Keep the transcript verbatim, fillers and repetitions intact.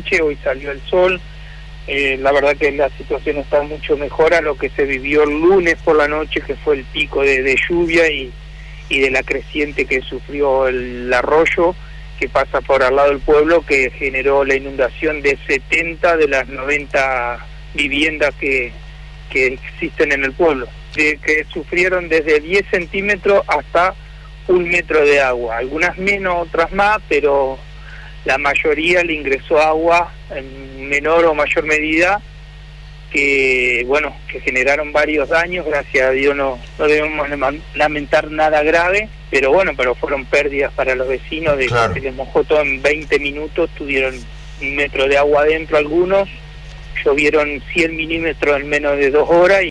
noche, hoy salió el sol. Eh, la verdad que la situación está mucho mejor a lo que se vivió el lunes por la noche, que fue el pico de, de lluvia y, y de la creciente que sufrió el arroyo que pasa por al lado del pueblo, que generó la inundación de setenta de las noventa viviendas que, que existen en el pueblo, de, que sufrieron desde diez centímetros hasta un metro de agua, algunas menos, otras más, pero la mayoría le ingresó agua en menor o mayor medida, que bueno, que generaron varios daños. Gracias a Dios no, no debemos lamentar nada grave, pero bueno, pero fueron pérdidas para los vecinos, de claro. que se les mojó todo en veinte minutos, tuvieron un metro de agua adentro algunos, llovieron cien milímetros en menos de dos horas y